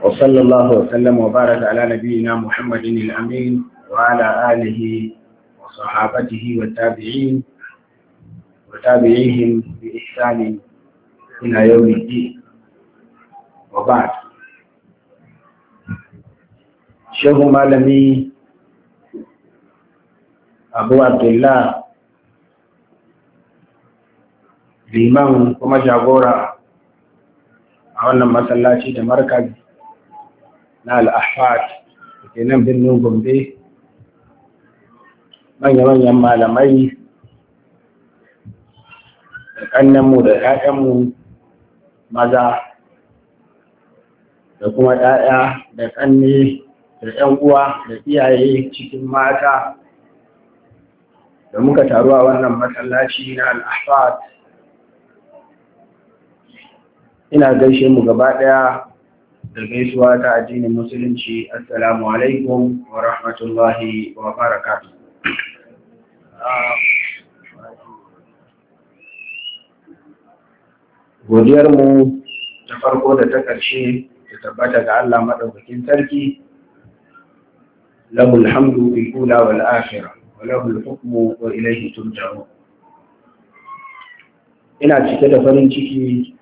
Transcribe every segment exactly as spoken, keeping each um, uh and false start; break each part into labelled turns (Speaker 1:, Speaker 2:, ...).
Speaker 1: وصلى الله وسلم وبارك على نبينا محمد الأمين وعلى آله وصحابته والتابعين وتابعيهم بإحسان إلى يوم الدين وبعد. شيخ مالمي أبو عبد الله liman kuma jagora a wannan masallaci da markaz na al-ahfad da ke nan birnin Gombe, manya-manyan malamai da ƙannenmu da 'ya'yanmu maza da kuma 'ya'ya da ƙanne da 'yan uwa da iyaye cikin mata da muka taru a wannan masallaci na al-ahfad. Ina gaishe mu gaba ɗaya da gaisuwa ta addinin musulunci. Assalamu alaikum wa rahmatullahi wa barakatuh. Godiyar mu ta farko da ta ƙarshe ta tabbata ga Allah madaukakin sarki. Lahul hamdu fil ula wal akhirah wa lahul hukmu wa ilayhi turja'un. Ina cike da farin ciki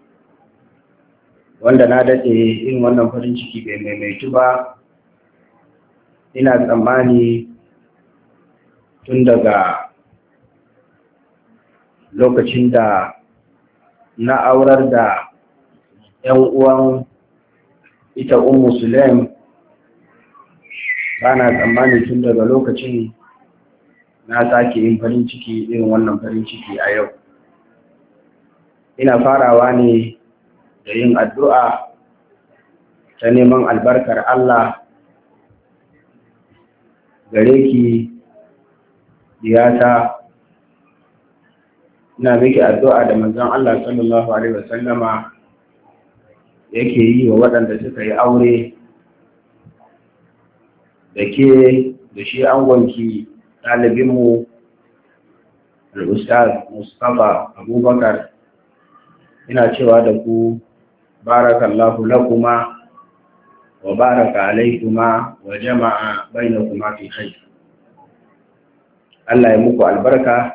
Speaker 1: wanda na daɗe irin wannan farin ciki bai maimaitu ba. Ina tsammani tun daga lokacin da na aurar da 'yan uwan ita Ummu Sulaim, ba na tsammani tun daga lokacin na sake yin farin ciki irin wannan farin ciki a yau. Ina farawa ne da yin addu'a ta neman albarkar Allah gare ki diyata. Ina miki addu'a da manzon Allah sallallahu Alaihi wasallama yake yi wa waɗanda suka yi aure, da ke da shi angonki ɗalibinmu al-Ustaz Mustapha Abubakar. Ina cewa da ku barakallahu lakuma wa baraka alaikuma wa jama'a bainakuma fi khair. Allah ya muku albarka,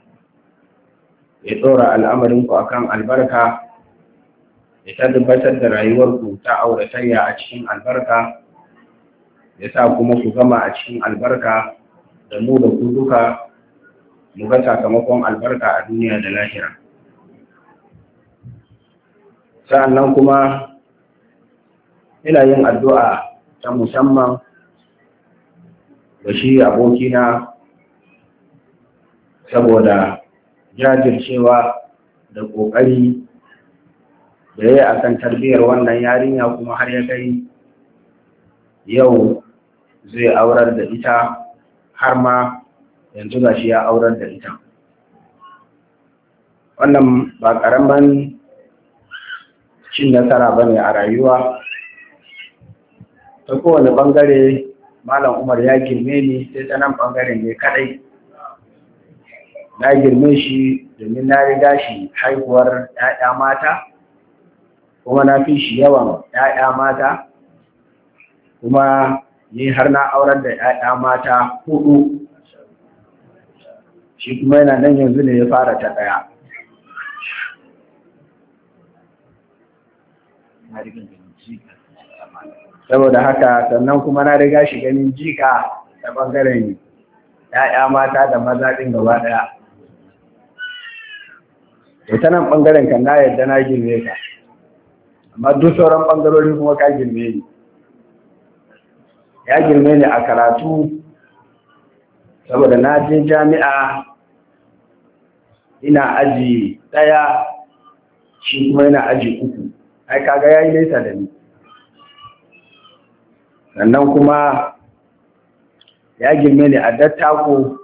Speaker 1: ya tsora al'amarinku akan albarka, ya tabbatar da rayuwarku ta auratayya a cikin albarka, ya sa kuma ku gama a cikin albarka da mu da ku duka mu ga sakamakon albarka a duniya da lahira. Sa'annan kuma ina yin addu'a ta musamman da shi abokina saboda jajircewa da ƙoƙari da ya yi a kan tarbiyyar wannan yarinya, kuma har ya kai yau zai aurar da ita, har ma yanzu ga shi ya aurar da ita. Wannan ba ƙaramin cin nasara ba ne a rayuwa. Ta kowane ɓangare Malam Umar ya girme ni, sai ta nan ɓangaren ne kadai. Na girme shi domin na riga shi haihuwar ‘ya'ya mata, kuma na fi shi yawan ‘ya'ya mata, kuma ni har na aurar da ‘ya'ya mata hudu. Shi kuma yana nan yanzu ne ya fara ta ɗaya. Saboda haka sannan kuma na riga shi ganin jika ta ɓangaren ‘ya'ya mata da maza ɗin gaba ɗaya. Da ta nan ɓangaren kan na yadda na girme ka, amma duk sauran ɓangarori kuma ka girme ni. Ya girme ni a karatu saboda na je jami'a ina aji ɗaya, shi kuma yana aji uku. Ai kaga yayi nesa da ni. Sannan kuma ya girme ni a dattako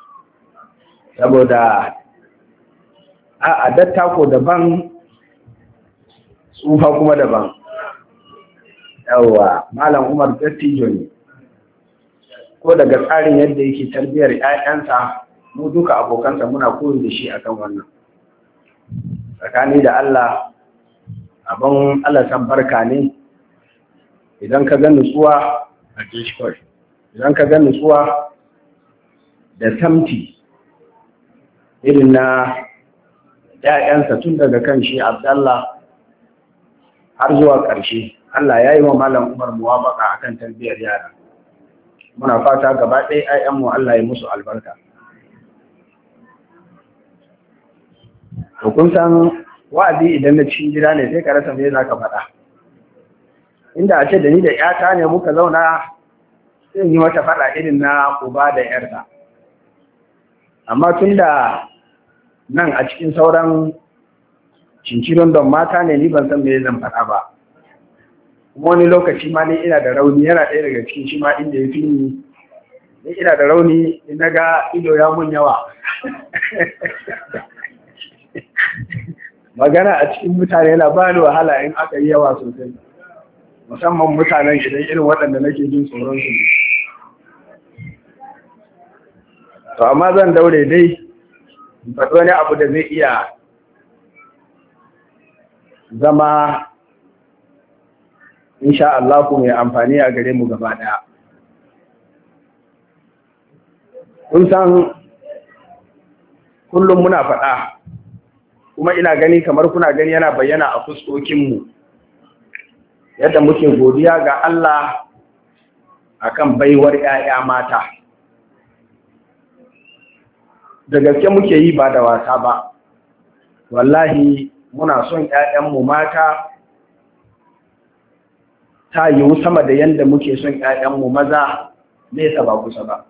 Speaker 1: saboda a dattako daban, tsufa kuma daban. Yawwa, Malam Umar dattijo ne, ko daga tsarin yadda yake tarbiyyar 'ya'yansa, mu duka abokansa muna koyi da shi akan wannan. Tsakani da Allah, abin Allah san barka ne, idan ka ga nutsuwa a jishkwar idan ka ga nutsuwa da tamti irin na ‘ya'yansa tun daga kan shi Abdallah har zuwa ƙarshe, Allah ya yi wa Malam Umar muwafaka a kan tarbiyyar yara. Muna fata gaba ɗaya ‘ya'yanmu Allah ya musu albarka. Kun san wa'azi idan na cikin gida ne sai ka rasa me za ka faɗa. Inda a ce da ni da ‘yata ne muka zauna sai yi mata faɗa irin na uba da ‘yarta. Amma tun da nan a cikin sauran cincirin don mata ne ni ban san me zan faɗa ba. Kuma wani lokaci ma ni ina da rauni yana ɗaya daga cikin shi ma inda ya fi ni. Ni ina da rauni in na ga ido ya mun yawa. Magana a cikin mutane yana ba ni wahala in aka yi yawa sosai. Musamman mutanen idan irin waɗanda nake jin tsoron su. To amma zan daure dai faɗi wani abu da zai iya zama insha Allah ku mai amfani a gare mu gaba ɗaya. Kun san kullum muna faɗa kuma ina gani kamar kuna gani yana bayyana a fuskokinmu yadda muke godiya ga Allah akan baiwar 'ya'ya mata. Da gaske muke yi ba da wasa ba, wallahi muna son ‘ya'yanmu mata ta yiwu sama da yadda muke son ‘ya'yanmu maza nesa ba kusa ba.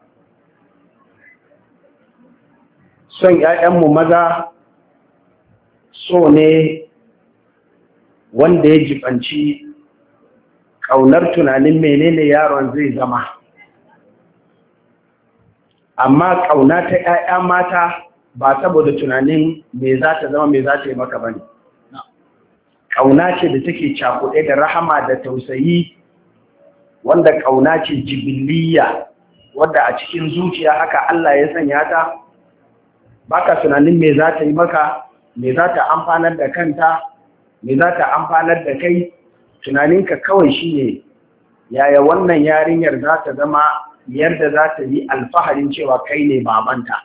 Speaker 1: Son ‘ya'yanmu maza so ne wanda ya jibanci ƙaunar tunanin menene yaron zai zama. Amma ƙauna ta ‘ya'ya mata ba saboda tunanin me za ta zama me za ta yi maka ba ne. Ƙauna ce da take cakuɗe da rahama da tausayi, wanda ƙauna ce jibiliya, wadda a cikin zuciya haka Allah ya sanya ta, ba ka tunanin me za ta yi maka, me za ta amfanar da kanta, me za ta amfanar da kai, tunaninka kawai shi ne, yaya wannan yarinyar za ta zama yadda za ta yi alfaharin cewa kai ne babanta.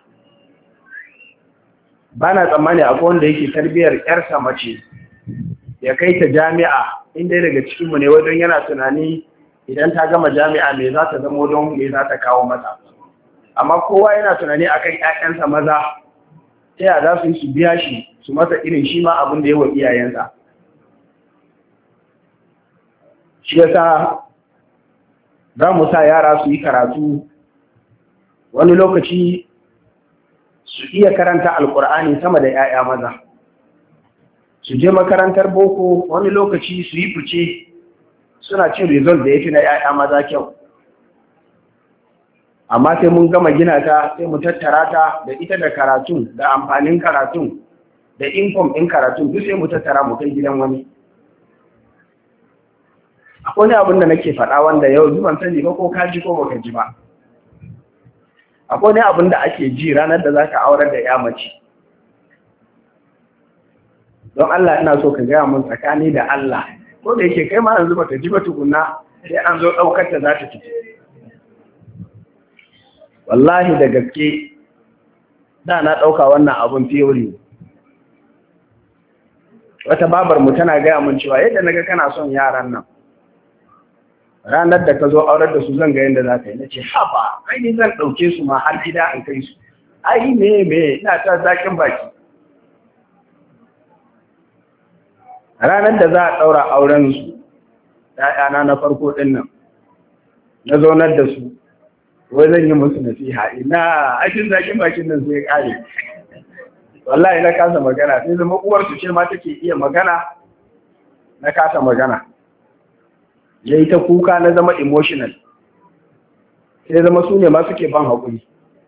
Speaker 1: Ba na tsammani akwai wanda yake tarbiyyar ‘yarsa mace ya kai ta jami'a, inda daga cikinmu ne wajen yana tunani idan ta gama jami'a me za ta zama don me za ta kawo mata. Amma kowa yana tunani akan ‘ya'yansa maza, ta yaya za su yi su biya shi su masa irin shi ma abin da ya wa iyayensa. Shi yasa za mu sa yara su yi karatu, wani lokaci su iya karanta alkur'ani sama da ‘ya'ya maza, su je makarantar boko wani lokaci su yi fice suna cin result da ya fi na ‘ya'ya maza kyau. Amma sai mun gama gina ta sai mu tattara ta da ita da karatun da amfanin karatun da income ɗin karatun duk sai mu tattara mu kai gidan wani. Akwai ne abin da nake faɗa wanda yau zuban sani ba ko kaji ko baka ji ba. Akwai ne abin da ake ji ranar da za ka aurar da ya mace. Don Allah ina so ka gaya mun tsakani da Allah, ko da yake kai ma yanzu baka ji ba tukunna sai an zo ɗaukar ta za ta fito. Wallahi da gaske da na ɗauka wannan abin theory. Wata babar mu tana gaya mun cewa yadda naga kana son yaran nan, ranar da ka zo aurar da su zan ga yadda za ka yi. Na ce, haba, ai ni zan ɗauke su ma har gida an kai su. Ai me me ina ta zaƙin baki. Ranar da za a ɗaura auren su, ‘ya'yana na farko ɗin nan, na zaunar da su, wai zan yi musu nasiha, ina ajin zaƙin bakin nan sai ƙare. Wallahi na kasa magana, sai zama uwarsu ce ma take iya magana, na kasa magana. Ya yi ta kuka na zama emotional, sai zama su ne ma suke ban haƙuri.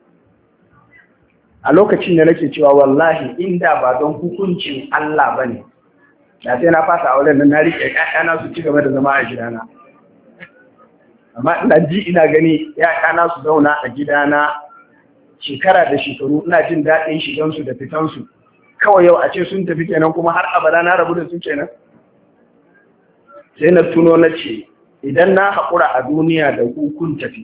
Speaker 1: A lokacin da nake cewa wallahi inda ba don hukuncin Allah ba ne, da sai na fasa auren nan na riƙe ‘ya'yana su ci gaba da zama a gidana. Amma ina ji ina gani ‘ya'yana su zauna a gidana shekara da shekaru, ina jin daɗin shigansu da fitansu. Kawai yau a ce sun tafi kenan kuma har abada na rabu da su kenan. Sai na tuno na ce, idan na haƙura a duniya da ku kun tafi,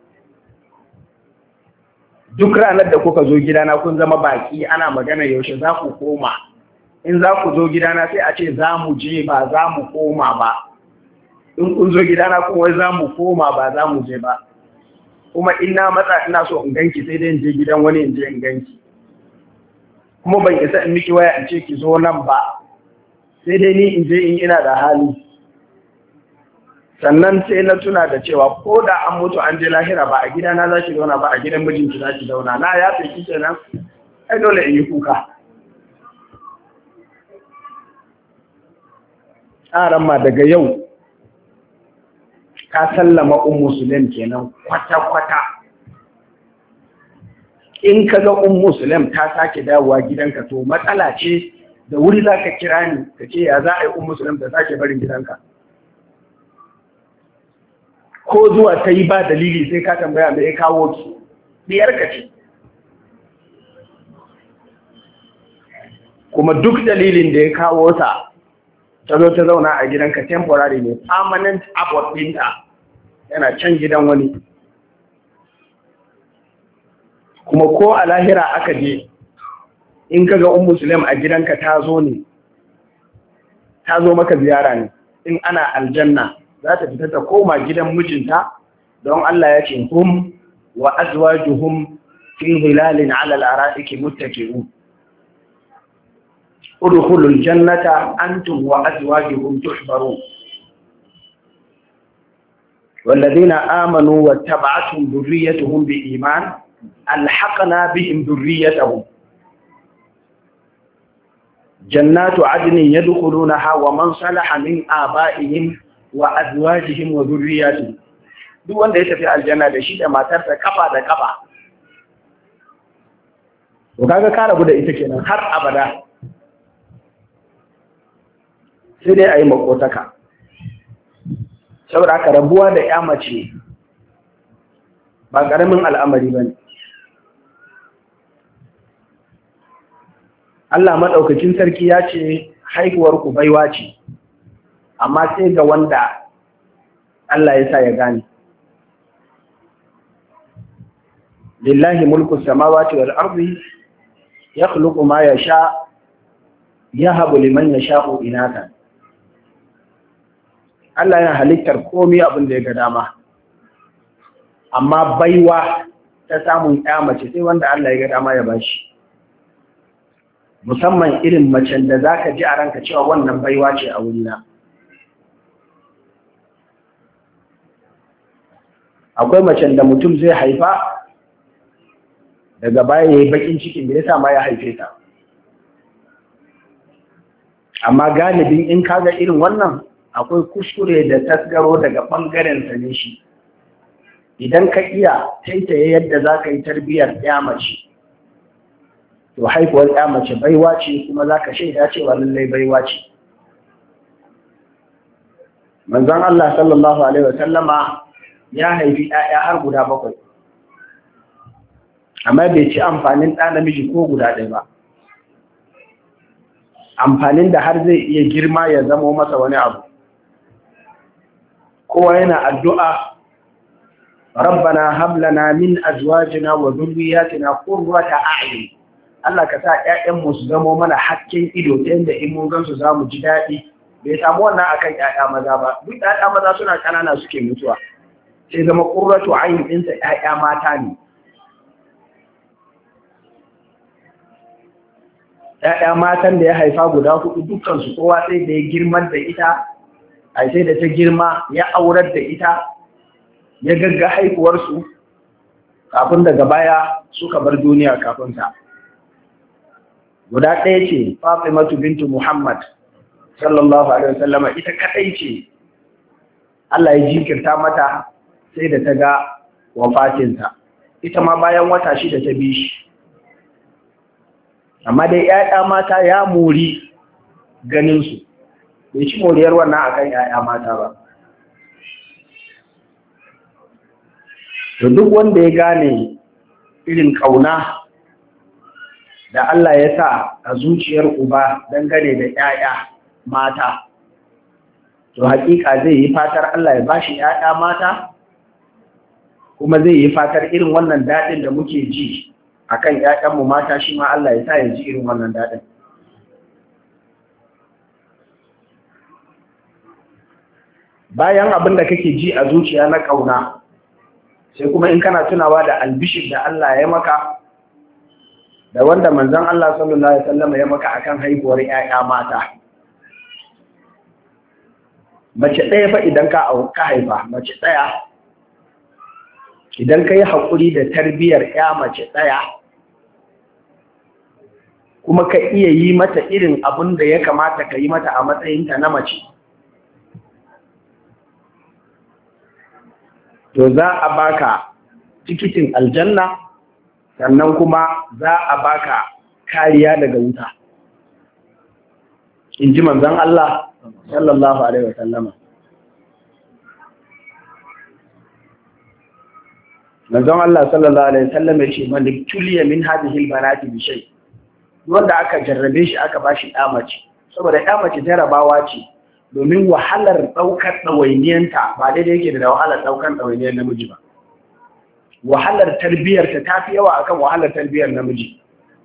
Speaker 1: duk ranar da kuka zo gidana kun zama baki ana magana yaushe za ku koma, in za ku zo gidana sai a ce za mu je ba za mu koma ba, in kun zo gidana kuma za mu koma ba za mu je ba, kuma ina matsa ina so in ganki sai dai in je gidan wani in je in ganki, kuma ban isa in miki waya in ce ki zo nan ba, sai dai ni in je in ina da hali. Sannan sai na tuna da cewa ko da an mutu an je lahira ba a gidana za ki zauna ba, a gidan mijinki za ki zauna, na ya fi kike nan ai dole in yi kuka. Aran ma daga yau ka sallama ummu Sulaim kenan kwata-kwata. In ka ga ummu Sulaim ta sake dawowa gidanka to matsala ce, da wuri za ka kira ni ka ce ya za a yi ummu Sulaim ta sake barin gidanka. Ko zuwa ta yi ba dalili sai ka tambaya mai ya kawo ki, ɗiyarka ce. Kuma duk dalilin da ya kawo ta, ta zo ta zauna a gidanka temporary ne, permanent abort ɗinta yana can gidan wani. Kuma ko a lahira aka je, in ka ga ummu Sulaim a gidanka ta zo ne, ta zo maka ziyara ne, in ana aljanna za ta fita ta koma gidan mijinta, don Allah ya ce hum wa azwajuhum fi hilalin ala al-ara'iki muttaki'un. Udkhulul jannata antum wa azwajuhum tuhbarun. والذين آمنوا واتبعتهم ذريتهم بإيمان ألحقنا بهم ذريتهم جنات عدن يدخلونها ومن صلح من آبائهم وأزواجهم وذرياتهم. duk wanda ya tafi aljanna da shi da matarsa kafa da kafa, to kaga ka rabu da ita kenan har abada, sai dai a yi makotaka. Saboda aka rabuwa da ya mace ba ƙaramin al'amari ba ne. Allah maɗaukacin sarki ya ce haihuwarku baiwa ce, amma sai ga wanda Allah ya sa ya gane. Lillahi mulku samawati wal ardi yakhluqu ma yasha yahabu liman yasha'u inatha. Allah yana halittar komai abin da ya ga dama, amma baiwa ta samun ƴa mace sai wanda Allah ya ga dama ya bashi. Musamman irin macen da zaka ji a ranka cewa wannan baiwa ce a wurina. Akwai macen da mutum zai haifa daga baya ya yi bakin cikin da ya sa ma ya haife ta. Amma galibin in kaga irin wannan akwai kuskure da tasgaro daga ɓangaren sa ne shi. Idan ka iya taitaye yadda za ka yi tarbiyyar ya mace, to haifuwar ya mace baiwa ce, kuma za ka shaida cewa lallai baiwa ce. Manzon Allah sallallahu Alaihi wasallama ya haifi ‘ya'ya har guda bakwai, amma bai ci amfanin ɗa namiji ko guda ɗaya ba. Amfanin da har zai iya girma ya zamo masa wani abu. Kowa yana addu'a, Rabbana hablana min azwajina wa dhurriyyatina qurrata a'yun. Allah ka sa ‘ya'yanmu su zamo mana hakkin ido ta yadda in mun gansu za mu ji daɗi. Bai samu wannan akan ‘ya'ya maza ba, duk ‘ya'ya maza suna ƙanana suke mutuwa. Sai zama qurratu a'yun ɗinsa ‘ya'ya mata ne. ‘Ya'ya matan da ya haifa guda hudu dukkansu kowa sai da ya girmar da ita, a sai da ta girma ya aurar da ita, ya gagga haihuwarsu kafin daga baya suka bar duniya kafin ta. Guda ɗaya ce Fatimatu bintu Muhammad sallallahu alaihi wasallama, ita kadai ce Allah ya jinkirta mata sai da ta ga wafatinta. Ita ma bayan wata shida ta bi shi. Amma dai ‘ya'ya mata ya muri ganinsu, bai ci moriyar wannan a kan ‘ya'ya mata ba. To duk wanda ya gane irin ƙauna da Allah ya sa a zuciyar uba dangane da ‘ya'ya mata, to hakika zai yi fatar Allah ya bashi ƴaƴa mata, kuma zai yi fatar irin wannan daɗin da muke ji akan ƴaƴanmu mata shi ma Allah ya sa ya ji irin wannan daɗin. Bayan abin da kake ji a zuciya na ƙauna, sai kuma in kana tunawa da albishir da Allah ya maka da wanda manzon Allah sallallahu alaihi wasallam ya maka akan haihuwar ƴaƴa mata. Mace ɗaya fa idan ka ka haifa, mace ɗaya idan ka yi haƙuri da tarbiyyar ƴa mace ɗaya, kuma ka iya yi mata irin abin da ya kamata ka yi mata a matsayinta na mace, to za a baka tikitin aljanna, sannan kuma za a baka kariya daga wuta, in ji manzon Allah sallallahu alaihi wasallama. Manzon Allah sallallahu alaihi wasallama ya ce man tuliya min hadhihi albanati bi shay, wanda aka jarrabe shi aka bashi ɗa mace, saboda ɗa mace jarabawa ce, domin wahalar ɗaukar ɗawainiyanta ba daidai yake da wahalar ɗaukar ɗawainiyar namiji ba. Wahalar tarbiyyarta ta fi yawa akan wahalar tarbiyyar namiji.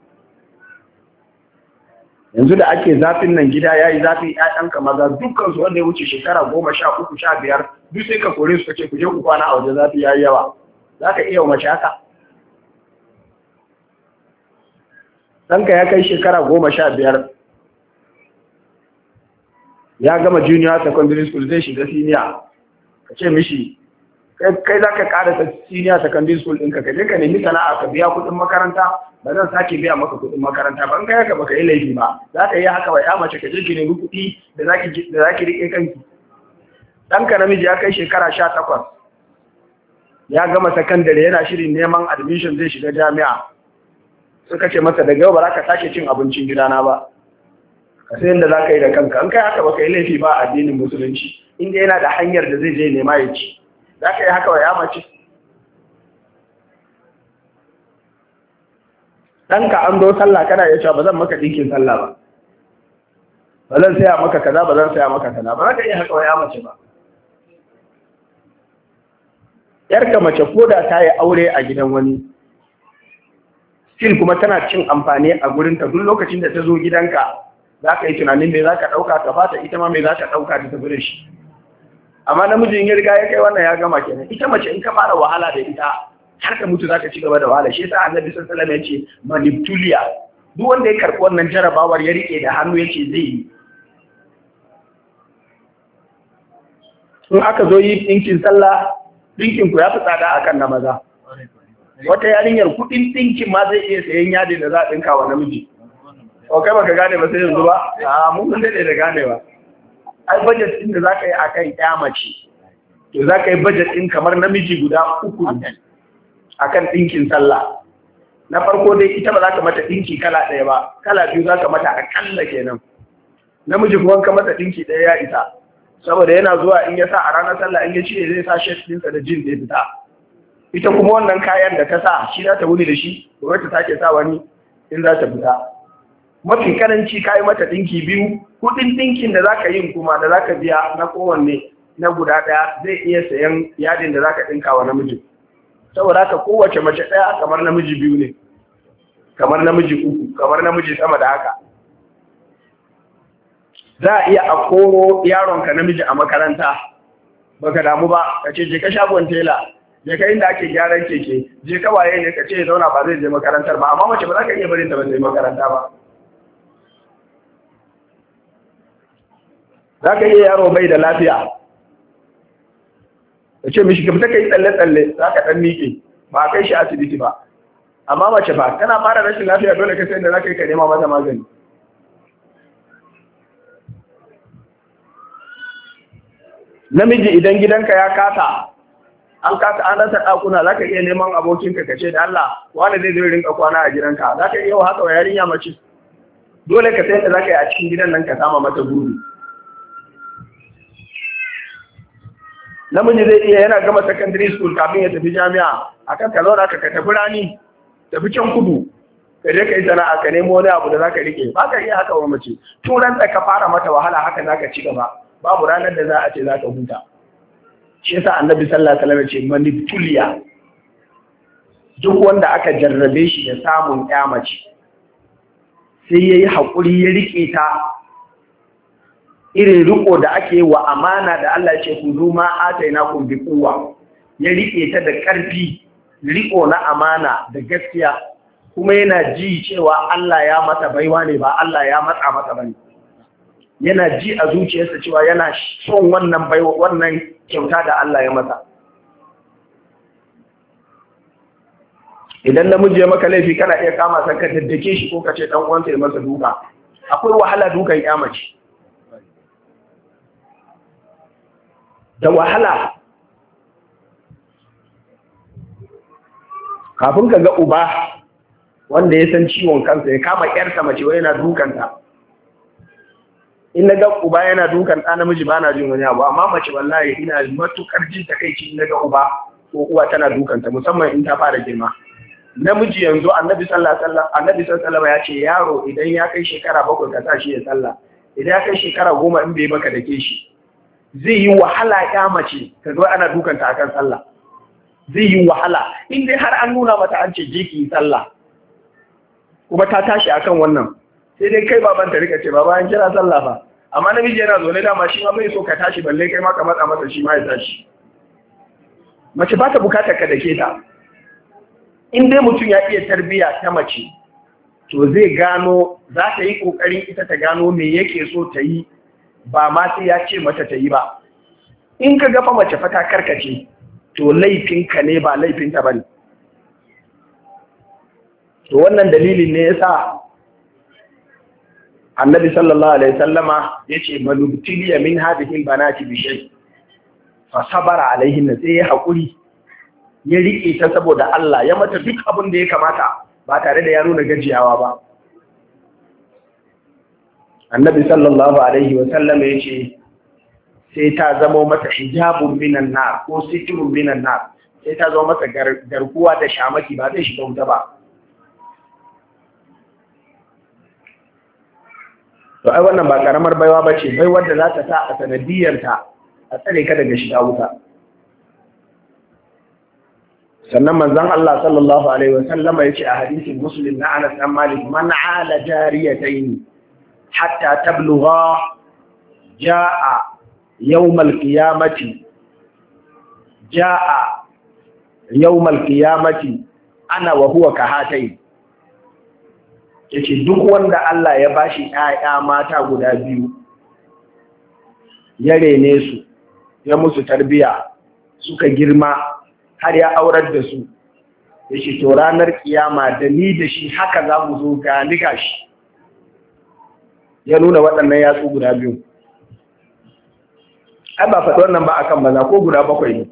Speaker 1: Yanzu da ake zafin nan gida ya yi zafi, ‘ya'yanka maza dukkansu wanda ya wuce shekara goma sha uku sha biyar duk sai ka kore su ka ce ku je ku kwana a waje, zafi ya yi yawa. Za ka iya mace haka? ɗanka ya kai shekara goma sha biyar, ya gama junior secondary school zai shiga senior, ka ce mishi kai za ka ƙara senior secondary school ɗinka, ka je ka nemi sana'a ka biya kuɗin makaranta, ba zan sake biya maka kuɗin makaranta ba. In kai haka baka yi laifi ba, za ka yi haka wa ya mace ka je ki nemi kuɗi da za ki riƙe kanki. Ɗanka namiji ya kai shekara sha takwas, ya gama sakandare yana shirin neman admission zai shiga jami'a, suka ce masa daga yau ba za ka sake cin abincin gidana ba, ka sai yadda za ka yi da kanka. In kai haka baka yi laifi ba a addinin musulunci, inda yana da hanyar da zai je nema ya ci. Za ka yi haka wa ya mace? ɗanka an zo sallah kana ya cewa ba zan maka ɗinkin sallah ba, ba zan saya maka kaza, ba zan saya maka kaza, ba za ka yi haka wa ya mace ba. ‘Yarka mace ko da ta yi aure a gidan wani, still kuma tana cin amfani a gurinta, duk lokacin da ta zo gidanka za ka yi tunanin me za ka ɗauka ka bata, ita ma me za ka ɗauka ta tafi da shi. Amma namijin ya riga ya kai wannan ya gama kenan. Ita mace in ka fara wahala da ita har ka mutu za ka ci gaba da wahala. Shi yasa Annabi sallallahu alaihi wasallam ya ce maniptulia, duk wanda ya karɓi wannan jarabawar ya rike da hannu yake zai yi. In aka zo yi ɗinkin sallah, ɗinkin ku ya fi tsada akan na maza. Wata yarinyar kuɗin ɗinkin ma zai iya sayan yadi da za a ɗinka wa namiji. O kai baka gane ba sai yanzu ba? A mun mun daɗe da ganewa. Ai budget ɗin da za ka yi a kan ƴa mace, to za ka yi budget ɗin kamar namiji guda uku a kan ɗinkin sallah. Na farko dai ita ba za ka mata ɗinki kala ɗaya ba, kala biyu za ka mata aƙalla kenan. Namiji kuma ka mata ɗinki ɗaya ya isa, saboda yana zuwa in ya sa a ranar sallah in ya cire zai sa shirt ɗinsa da jin zai fita. Ita kuma wannan kayan da ta sa shi za ta wuni da shi, gobe ta sake sa wani in za ta fita. Mafi karanci ka yi mata ɗinki biyu, kuɗin ɗinkin da za ka yin kuma da za ka biya na kowanne na guda ɗaya zai iya sayan yadin da za ka ɗinka wa namiji. Saboda haka kowace mace ɗaya kamar namiji biyu ne, kamar namiji uku, kamar namiji sama da haka. Za a iya a koro yaronka namiji a makaranta, baka damu ba, ka ce je ka shagon tela, je ka inda ake gyaran keke, je ka waye ne ka ce zauna ba zai je makarantar ba, amma mace ba za ka iya barin ta ba zai makaranta ba. Za ka iya yaro bai da lafiya, ka ce mishi ka fita ka yi tsalle-tsalle, za ka ɗan miƙe, ba a kai shi asibiti ba. Amma mace ba, tana fara rashin lafiya dole ka sai da za ka yi ka nema mata magani. Namiji idan gidanka ya kasa, an kasa an rasa ɗakuna, za ka iya neman abokinka ka ce da Allah wani zai zai rinka kwana a gidanka, za ka iya haka wa yarinya mace. Dole ka sai da za ka yi a cikin gidan nan ka sama mata guri. Namiji zai iya yana gama secondary school kafin ya tafi jami'a, akan ka zauna ka ka tafi rani, tafi can kudu, ka je ka yi sana'a ka nemo wani abu da za ka rike. Ba ka iya haka wa mace. Turan da ka fara mata wahala haka za ka ci gaba. babu ranar da za a ce za ka huta. Shi yasa annabi sallallahu alaihi wasallam ce maniptuliya, duk wanda aka jarrabe shi da samun ƴa mace sai yayi hakuri ya rike ta irin riko da ake wa amana da Allah ya ce ku zuma atainakum bi quwwa, ya rike ta da ƙarfi, riko na amana da gaskiya, kuma yana ji cewa Allah ya masa baiwa ne ba Allah ya matsa masa bane. Yana ji a zuciyarsa cewa yana son wannan baiwa, wannan kyauta da Allah ya masa. Idan namiji ya maka laifi kana iya kama sa ka daddake shi ko ka ce dan uwansa ya masa duka. Akwai wahala dukan ya mace. Da wahala. Kafin ka ga uba wanda ya san ciwon kansa ya kama ƴarsa mace wai yana dukanta. In na ga uba yana dukan ɗa namiji ba na jin wani abu, amma mace wallahi ina matukar jin takaici in na ga uba ko uwa tana dukanta, musamman in ta fara girma. Namiji yanzu annabi sallallahu alaihi wasallam annabi sallallahu alaihi wasallam ya ce yaro idan ya kai shekara bakwai ka sa shi ya sallah, idan ya kai shekara goma in bai baka dake shi. Zai yi wahala ya mace ka zo ana dukanta akan sallah. Zai yi wahala in dai har an nuna mata an ce je ki yi sallah kuma ta tashi akan wannan, sai dai kai baban ta rika ce baba an kira sallah fa, amma namiji yana zaune dama shi ma bai so ka tashi balle kai ma ka matsa masa shi ma ya tashi. Mace ba ta bukatar ka dake ta. In dai mutum ya iya tarbiya ta mace to zai gano, za ta yi kokarin ita ta gano me yake so ta yi, ba ma sai ya ce mata ta yi ba. In ka gafa mace fa ta karkace to laifinka ne ba laifinta bane. To wannan dalilin ne yasa Annabi sallallahu alaihi wasallama yace manubtiliya min hadhihi albanati bi shay fa sabara alaihin, sai ya hakuri ya rike ta saboda Allah, ya mata duk abin da ya kamata ba tare da ya nuna gajiyawa ba. Annabi sallallahu alaihi wasallama yace sai ta zama mata hijabun minan nar ko sitrun minan nar, sai ta zama mata garkuwa da shamaki, ba zai shiga wuta ba. To ai wannan ba karamar baiwa bace, baiwar da za ta sa a sanadiyarta a tsare ka daga shiga wuta. Sannan manzon Allah sallallahu alaihi wasallam ya ce a hadisin Muslim na Anas bin Malik, man ala jariyatayn hatta tablugha jaa yawm al-qiyamati jaa yawm al-qiyamati ana wa huwa kahatayn. Yace duk wanda Allah ya bashi ƴaƴa mata guda biyu, ya rene su, ya musu tarbiya, suka girma har ya aurar da su, yace to ranar kiyama da ni da shi haka za mu zo ga ni gashi. Ya nuna waɗannan yatsu guda biyu. Ai ba faɗi wannan ba akan maza, ko guda bakwai ne.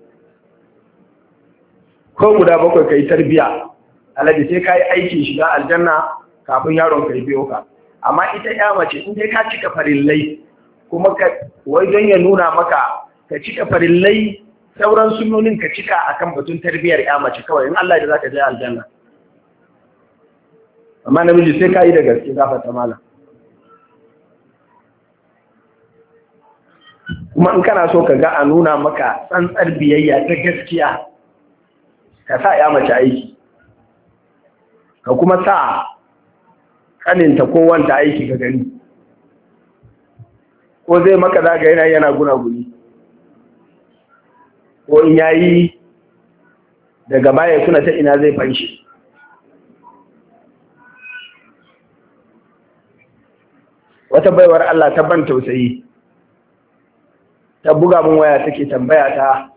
Speaker 1: Ko guda bakwai kai tarbiya, alaji sai kai aikin shiga aljanna kafin yaron ka biyo ka. Amma ita ya mace in dai ka cika farillai, kuma ka wai don ya nuna maka ka cika farillai, sauran sunnonin ka cika akan batun tarbiyar ya mace kawai, in Allah da zaka je aljanna. Amma namiji sai ka yi da gaske, gafarta malam. Kuma in kana so ka ga a nuna maka tsantsar biyayya ta gaskiya, ka sa ya mace aiki, ka kuma sa kaninta ko wanta aiki ga gani, ko zai maka zaga yana yana gunaguni, ko in yayi daga baya suna ta ina zai fanshi. Wata baiwar Allah ta ban tausayi, ta buga min waya take tambaya ta,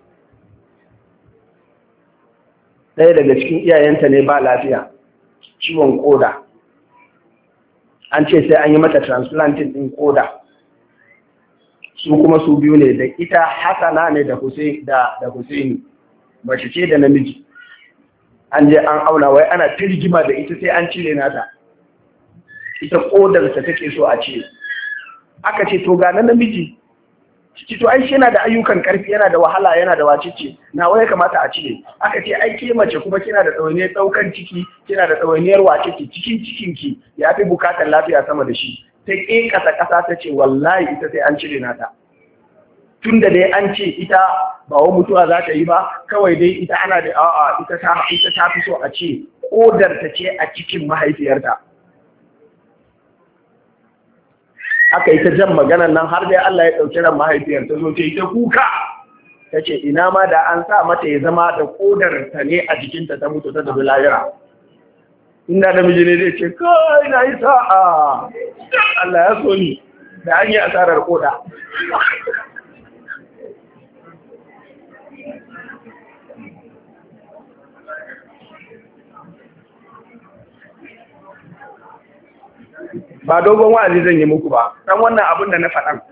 Speaker 1: ɗaya daga cikin iyayenta ne ba lafiya, ciwon koda. An ce sai an yi mata transplanting ɗin koda. Su kuma su biyu ne, da ita Hassana ne da Husaini, mace ce da namiji. An je an auna wai ana ta rigima da ita sai an cire nata. Ita kodarsa take so a cire. Aka ce to ga na namiji, ciki to ai shi yana da ayyukan karfi, yana da wahala, yana da wacece, na wai kamata a cire. Aka ce ai ke mace kuma kina da ɗawainiyar ɗaukan ciki, kina da ɗawainiyar wacece, cikin cikinki ya fi bukatar lafiya sama da shi. Ta ƙe ƙasa ƙasa ta ce wallahi ita sai an cire nata. tun da dai an ce ita ba wa mutuwa za ta yi ba, kawai dai ita ana da a'a ita ta ita ta fi so a ce kodar ta ce a cikin mahaifiyarta. Aka yi ta jan maganan nan har dai Allah ya ɗauki ran mahaifiyar ta zo ta yi ta kuka. Ta ce ina ma da an sa mata ya zama da kodar ta ne a jikinta ta mutu ta tafi lahira. Inda namiji ne zai ce kai na yi sa'a, Allah ya so ni da an yi asarar koda. Ba dogon wa'azi zan yi muku ba, dan wannan abin da na faɗan.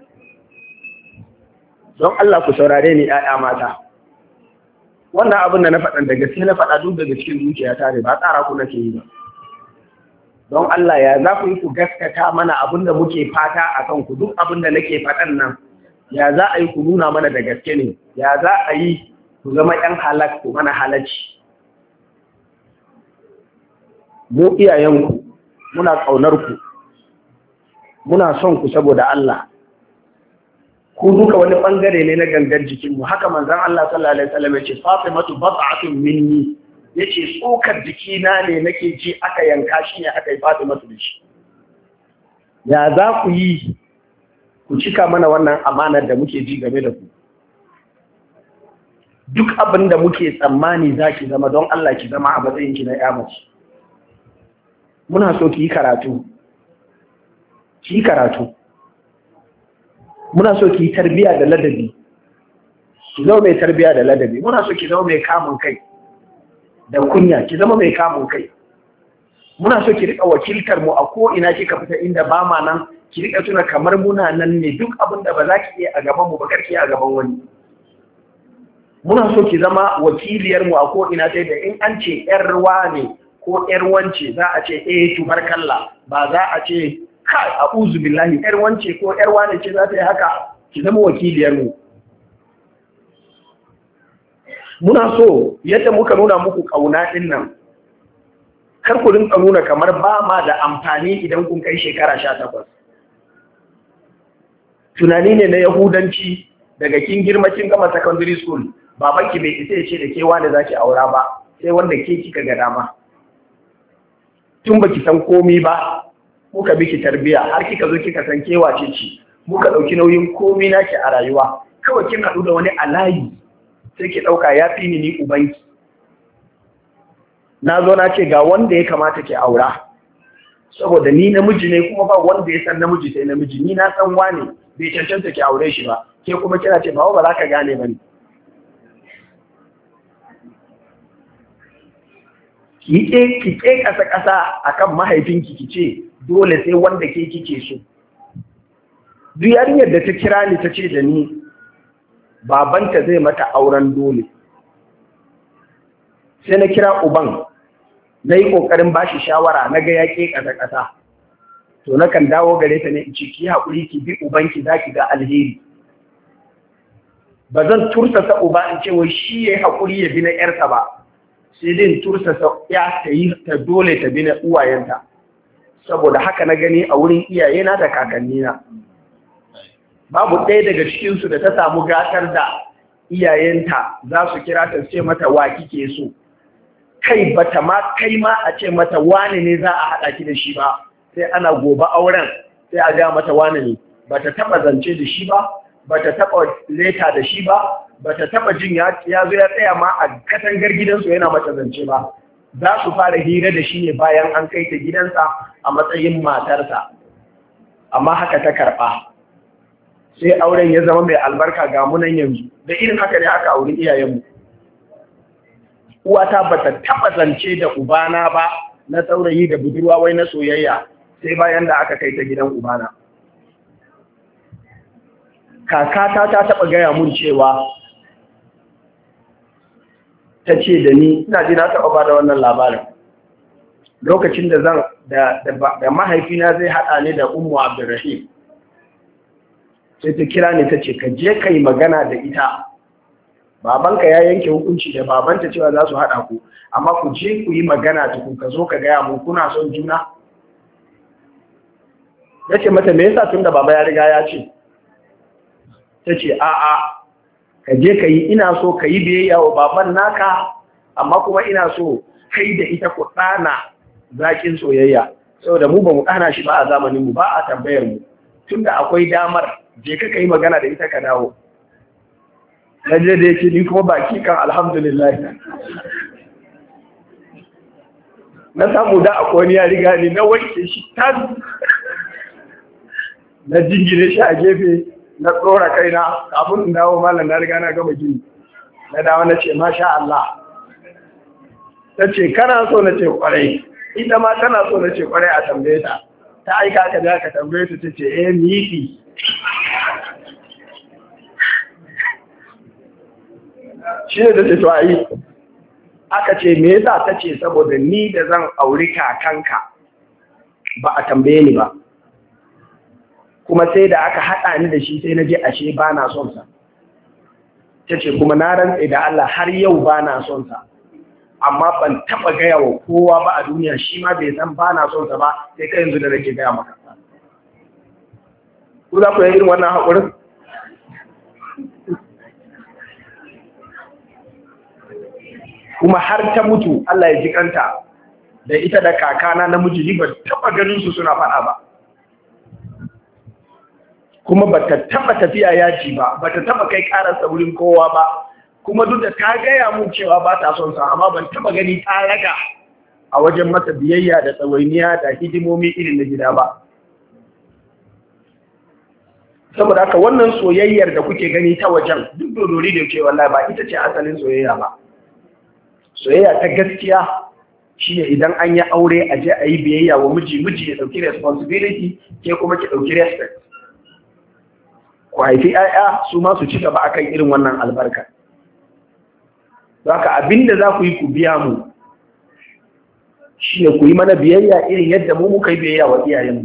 Speaker 1: Don Allah ku saurare ni ‘ya'ya mata. Wannan abin da na faɗan da gaske na faɗa duk daga cikin zuciya ta ne, ba tsara ku nake yi ba. Don Allah ya za ku yi ku gaskata mana abin da muke fata a kanku, duk abin da nake faɗan nan, ya za a yi ku nuna mana da gaske ne, ya za a yi ku zama ‘yan halak ku mana halacci. Mu iyayenku, muna ƙaunar ku, muna son ku saboda Allah. Ku duka wani bangare ne na gangar jikinmu, haka manzon Allah sallallahu alaihi wasallam ya ce Fatimatu bad'atun minni, yace tsokar jikina ne nake ji aka yanka shi ne aka yi Fatimatu da shi. Ya za ku yi ku cika mana wannan amanar da muke ji game da ku? Duk abin da muke tsammani za ki zama don Allah ki zama a matsayinki na ya mace. Muna so ki yi karatu. Ki yi karatu. Muna so ki yi tarbiya da ladabi. Ki zama mai tarbiya da ladabi. Muna so ki zama mai kamun kai da kunya, ki zama mai kamun kai. Muna so ki rika wakiltar mu a ko ina kika fita inda ba ma nan, ki rika tuna kamar muna nan ne, duk abin da ba za ki iya a gaban mu ba karki a gaban wani. Muna so ki zama wakiliyar mu a ko ina sai da in an ce yar ruwa ne ko yar wance za a ce eh tubarkalla, ba za a ce kai a'udhu billahi yar wance ko yar wane ce za ta yi haka. Ki zama wakiliyar mu. Muna so yadda muka nuna muku kauna din nan, kar ku rinka nuna kamar ba ma da amfani idan kun kai shekara sha takwas. Tunani ne na Yahudanci, daga kin girma kin gama secondary school, babanki bai isa ya ce da ke wanda zaki aura ba, sai wanda ke kika ga dama. Tun baki san komi ba, muka biki tarbiya har kika zo kika san kewa ce ce, muka dauki nauyin komi naki a rayuwa. Kawai kin haɗu da wani alayi sai ki dauka ya fi ni ni ubanki. Na zo na ce ga wanda ya kamata ki aura, saboda ni namiji ne kuma ba wanda ya san namiji sai namiji, ni na san wane bai cancanta ki aure shi ba, ke kuma kina ce ba ba za ka gane ba ne. Ki ke kasa kasa akan mahaifinki ki ce dole sai wanda ke kike so. Duk yarinyar da ta kira ni ta ce da ni babanta zai mata auren dole, sai na kira uban na yi ƙoƙarin ba shi shawara na ga ya ke kasa kasa, to na kan dawo gare ta ne in ce ki haƙuri ki bi ubanki za ki ga alheri. Ba zan tursasa uba in ce wai shi ya yi haƙuri ya bi na ‘yarsa ba, sai dai tursasa ya ta yi ta dole ta bi na uwayenta. Saboda haka na gani a wurin iyayena da kakannina. Babu ɗaya daga cikinsu da ta samu gatar da iyayenta za su kira ta ce mata wa kike so. Kai bata ma kai ma a ce mata wane ne za a haɗa ki da shi ba, sai ana gobe auren sai a ga mata wane ne. Bata taɓa zance da shi ba, bata taɓa leta da shi ba, bata taɓa jin ya zo ya tsaya ma a katangar gidansu yana mata zance ba. Za su fara hira da shi ne bayan an kai ta gidansa a matsayin matarsa. Amma haka ta karɓa. Sai auren ya zama mai albarka ga munan yanzu. Da irin haka ne aka auri iyayenmu. Uwata bata taɓa zance da ubana ba na saurayi da budurwa wai na soyayya sai bayan da aka kai ta gidan ubana. Kakata ta taɓa gaya mun cewa ta ce da ni, ina ji na taɓa ba da wannan labarin, lokacin da zan da mahaifina zai haɗa ni da Ummu Abdurrahim, sai ta kira ni ta ce ka je ka yi magana da ita, babanka ya yanke hukunci da babanta cewa za su haɗa ku, amma ku je ku yi magana tukun ka zo ka gaya mu kuna son juna. Ya ce mata me yasa tun da baba ya riga ya ce. ta ce a'a ka je ka yi, ina so ka yi biyayya wa baban naka amma kuma ina so kai da ita ku ɗana zaƙin soyayya saboda mu ba mu ɗana shi ba a zamanin mu ba a tambayar mu tunda akwai damar je ka kai magana da ita ka dawo. Na je da yake ni kuma baki kan alhamdulillah na samu da akwai wani ya riga ni na wanke shi tas na jingine shi a gefe na tsora kaina kafin in dawo malam na riga na gama gini. Na dawo na ce masha Allah, ta ce kana so na ce kwarai, ita ma tana so na ce kwarai a tambaye ta, ta aika ka da ka tambaye ta ta ce eh miki. Shi ne da ce to ayi, aka ce me yasa ta ce saboda ni da zan auri kakanka ba a tambaye ni ba, kuma sai da aka haɗa ni da shi sai na je ashe ba na son sa. Ta ce kuma na rantse da Allah har yau ba na son sa, amma ban taɓa gaya wa kowa ba a duniya, shi ma bai san ba na son sa ba sai kai yanzu da nake gaya maka. Ku za ku yi irin wannan haƙurin? Kuma har ta mutu Allah ya ji kanta da ita da kakana namiji ni ba taɓa ganin su suna faɗa ba. Kuma ba ta taɓa tafiya yaji ba, ba ta taɓa kai ƙararsa wurin kowa ba, kuma duk da ta gaya mun cewa ba ta son sa, amma ban taɓa gani ta raga a wajen masa biyayya da tsawainiya da hidimomi irin na gida ba. Saboda haka wannan soyayyar da kuke gani ta wajen duk dodori da ce wallahi ba ita ce asalin soyayya ba. Soyayya ta gaskiya shine idan an yi aure a je a yi biyayya wa miji, miji ya ɗauki responsibility, ke kuma ki ɗauki respect. Ku haifi ‘ya'ya su ma su ci gaba akan irin wannan albarka. Zaka abinda za ku yi ku biya mu shi ne ku yi mana biyayya irin yadda mu muka yi biyayya wa iyayenmu.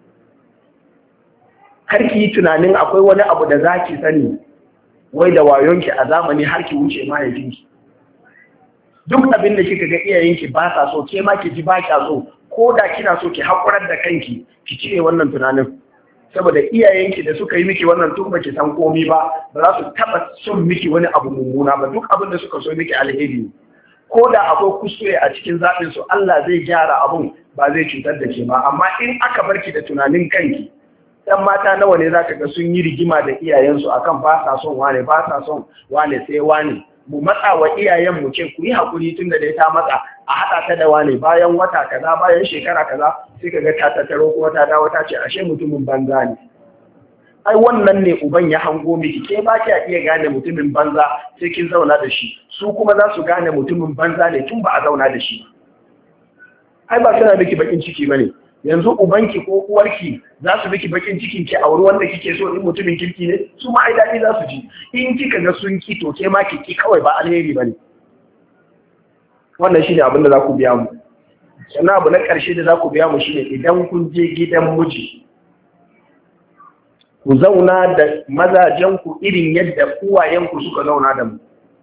Speaker 1: Har ki yi tunanin akwai wani abu da za ki sani wai da wayonki a zamani har ki wuce mahaifinki. Duk abin da kika ga iyayenki ba sa so, ke ma ki ji ba kya so, ko da kina so ki haƙurar da kanki ki cire wannan tunanin. Saboda iyayenki da suka yi miki wannan tun baki san komi ba, ba za su taba son miki wani abu mummuna ba, duk abin da suka so miki alheri. Ko da akwai kuskure a cikin zaɓin su, Allah zai gyara abun, ba zai cutar da ke ba. Amma in aka barki da tunanin kanki, ɗan mata nawa ne zaka ga sun yi rigima da iyayensu akan ba sa son wane, ba sa son wane sai wane. Mu matsa wa iyayen mu ce ku yi haƙuri tun da dai ta matsa, a haɗa ta da wane bayan wata kaza bayan shekara kaza sai ka ga ta tattaro ko ta dawo ta ce ashe mutumin banza ne. Ai wannan ne uban ya hango miki, ke ba ki iya gane mutumin banza sai kin zauna da shi, su kuma za su gane mutumin banza ne tun ba a zauna da shi. Ai ba suna miki bakin ciki bane. Yanzu ubanki ko uwarki za su miki bakin cikin ki auri wanda kike so in mutumin kirki ne, su ma ai daɗi za su ji. In kika ga sun ki to ke ma ki ki kawai ba alheri bane. Wannan shine abin da za ku biya mu. Sannan abu na ƙarshe da za ku biya mu shine idan kun je gidan miji, ku zauna da mazajenku irin yadda uwayenku suka zauna da mu.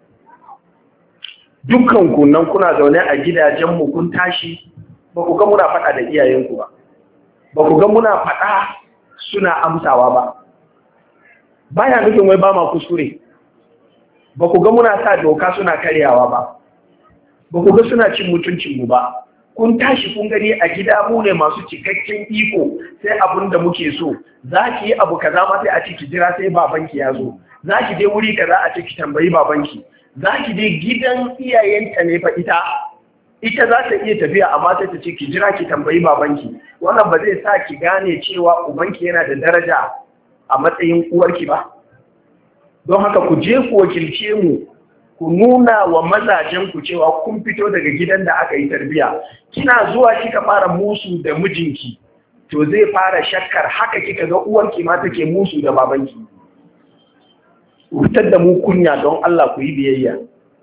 Speaker 1: Dukkanku nan kuna zaune a gidajenmu kun tashi, ba ku ga muna faɗa da iyayenku ba, ba ku ga muna faɗa suna amsawa ba. Baya nufin wai ba ma kuskure, ba ku ga muna sa doka suna karyawa ba, ba ku ga suna cin mutuncinmu ba. Kun tashi kun gani a gida mu ne masu cikakken iko, sai abin da muke so. Za ki yi abu kaza ma sai a ce ki jira sai babanki ya zo, za ki je wuri kaza a ce ki tambayi babanki, za ki je gidan iyayenta ne fa ita ita za ta iya tafiya amma sai ta ce ki jira ki tambayi babanki. Wannan ba zai sa ki gane cewa ubanki yana da daraja a matsayin uwarki ba. Don haka ku je ku wakilce mu, ku nuna wa mazajenku cewa kun fito daga gidan da aka yi tarbiya. Kina zuwa kika fara musu da mijinki, to zai fara shakkar haka kika ga uwarki ma take musu da babanki. Ku fitar da mu kunya don Allah, ku yi biyayya.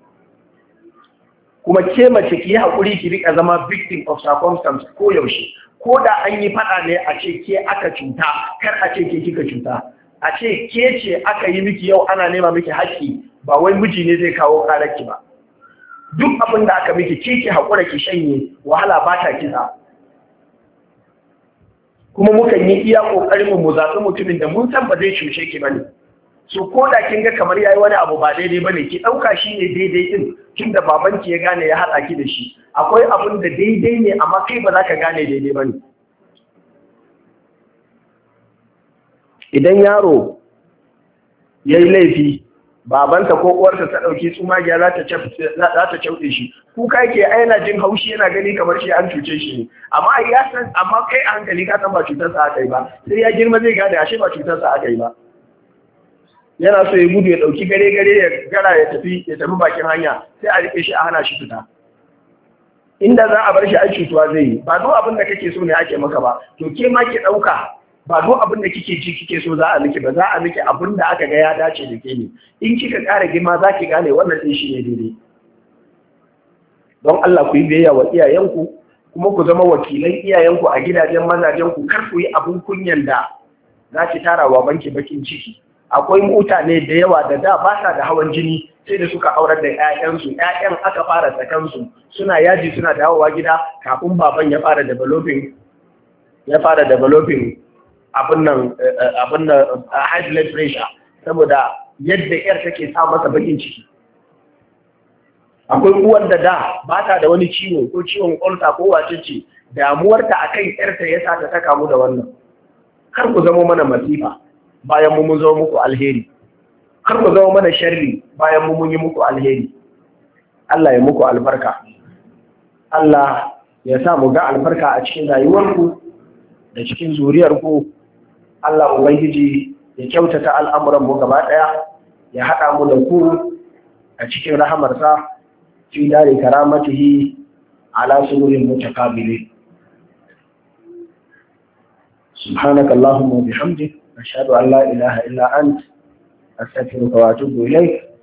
Speaker 1: Kuma ke mace ki yi haƙuri ki rika zama victim of circumstance ko yaushe. Ko da an yi faɗa ne a ce ke aka cuta, kar a ce ke kika cuta. A ce ke ce aka yi miki yau ana nema miki haƙƙi, ba wai miji ne zai kawo ƙararki ba. Duk abin da aka miki ke ki haƙura ki shanye, wahala ba ta kisa. Kuma mukan yi iya ƙoƙarin mu zaɓi mutumin da mun san ba zai cuce ki ba ne. so ko da kin ga kamar yayi wani abu ba daidai bane ki dauka shi ne daidai din tunda babanki ya gane ya hada ki da shi. Akwai abin da daidai ne amma kai ba za ka gane daidai bane. Idan yaro yayi laifi babanta ko uwarsa ta dauki tsumagiya za ta za ta caude shi, kuka yake yana jin haushi yana gani kamar shi an cuce shi ne, amma ya san amma kai a hankali ka san ba cutar sa aka yi ba, sai ya girma zai gane ashe ba cutar sa aka yi ba. Yana so ya gudu ya dauki gare gare ya gara ya tafi ya tafi bakin hanya, sai a rike shi a hana shi fita. Inda za a bar shi ai cutuwa zai yi, ba duk abin da kake so ne ake maka ba, to ke ma ki dauka ba duk abin da kike ji kike so za a miki ba, za a miki abin da aka ga ya dace da ke ne. In kika ƙara girma za ki gane wannan din shi ne daidai. Don Allah ku yi biyayya wa iyayenku, kuma ku zama wakilan iyayenku a gidajen mazajenku, kar ku yi abin kunyan da za ki tara wa banki bakin ciki. Akwai mutane da yawa da da ba sa da hawan jini sai da suka aurar da 'ya'yansu, 'ya'yan aka fara tsakansu suna yaji suna dawowa gida kafin baban ya fara developing ya fara developing abin nan abin nan high blood pressure saboda yadda 'yar take sa masa bakin ciki. Akwai uwar da da ba ta da wani ciwo ko ciwon ulcer ko wace ce, damuwarta akan 'yarta ya sa ta ta kamu da wannan. Kar ku zama mana masifa bayan mu mun zo muku alheri, kar ku zama mana sharri bayan mu mun yi muku alheri. Allah ya muku albarka, Allah ya sa mu ga albarka a cikin rayuwarku da cikin zuriyarku. Allah Ubangiji ya kyautata al'amuran mu gaba ɗaya, ya haɗa mu da ku a cikin rahamarsa fi dare karamatihi ala sururin mutakabilin. سبحانك اللهم وبحمدك أشهد أن لا إله إلا أنت أستغفرك وأتوب إليك.